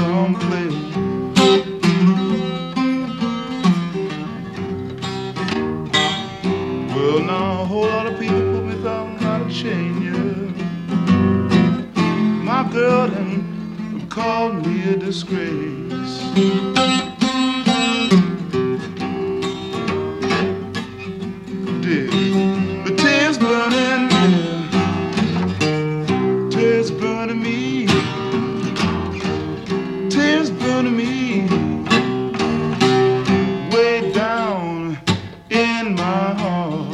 some place. Well, now a whole lot of people put me down out of chain, yeah. My girl done called me a disgrace. The tears burning, yeah. Tears burning me. Tears burning me. Way down in my heart.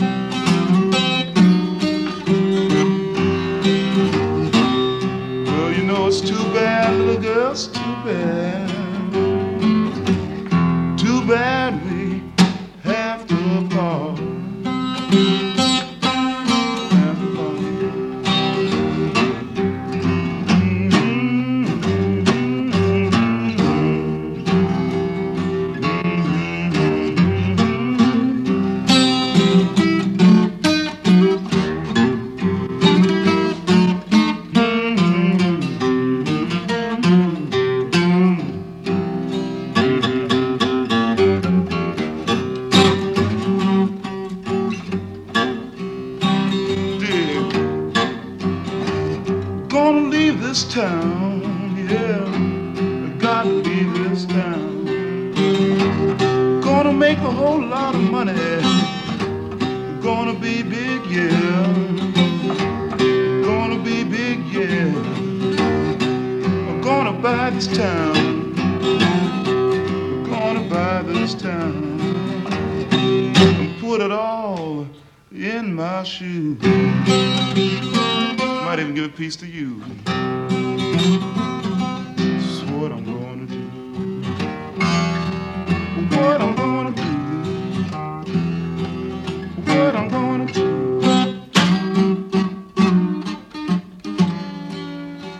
Well, you know it's too bad, little girl, it's too bad. Too bad we have to part. Gonna leave this town, yeah, I gotta leave this town. Gonna make a whole lot of money, gonna be big, yeah. Gonna be big, yeah. I'm gonna buy this town, I'm gonna buy this town, and put it all in my shoe. Might even give a piece to you. This is what I'm gonna do. What I'm gonna do. What I'm gonna do.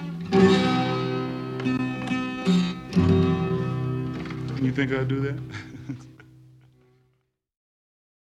You think I'd do that?